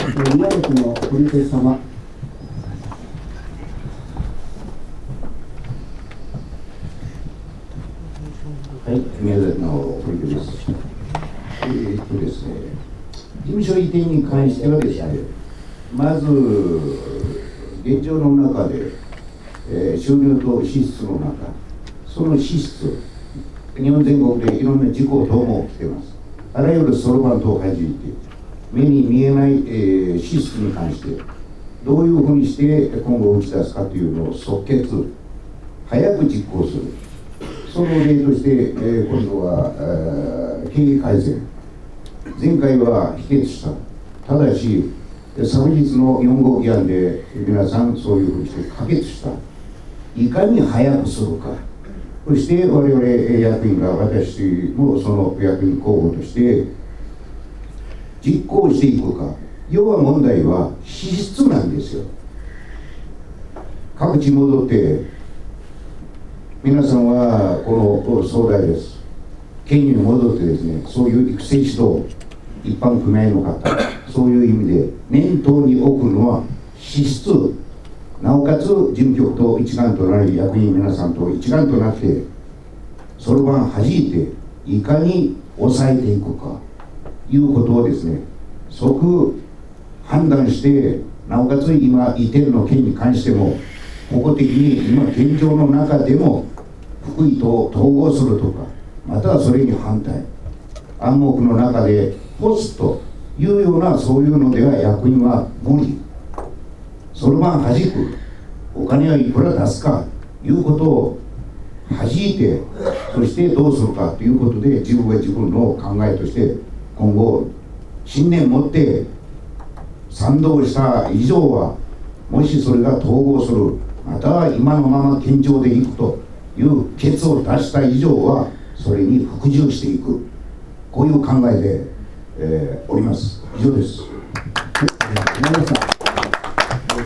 宮崎の堀手様。 はい、宮崎の堀手です。ですね、事務所移転に関してはですね、まず現状の中で、収入と支出の中、その支出、日本全国でいろんな事故等も起きています。あらゆるそろばん等を弾いて、目に見えない、支出に関して、どういうふうにして今後打ち出すかというのを即決、早く実行する。その例として、今度は、経営改善。前回は否決した。ただし、昨日の4号議案で皆さんそういうふうにして可決した。いかに早くするか。そして我々役員が、私もその役員候補として実行していくか。要は問題は支出なんですよ。各地戻って、皆さんはこの総代です。県に戻ってですね、そういう育成指導、一般組合の方、そういう意味で念頭に置くのは支出、なおかつ事務局と一丸となり、役員皆さんと一丸となって、そろばん弾いて、いかに抑えていくか、いうことをですね、即判断して、なおかつ今、移転の件に関しても、個々的に今、現状の中でも、福井と統合するとか、またはそれに反対、暗黙の中でポスというような、そういうのでは役員は無理。そろばん弾く、お金はいくら出すかということを弾いて、そしてどうするかということで、自分が自分の考えとして、今後、信念を持って賛同した以上は、もしそれが統合する、または今のまま現状でいくという決を出した以上は、それに服従していく、こういう考えで、おります。以上です。 はい、ありがとうございました。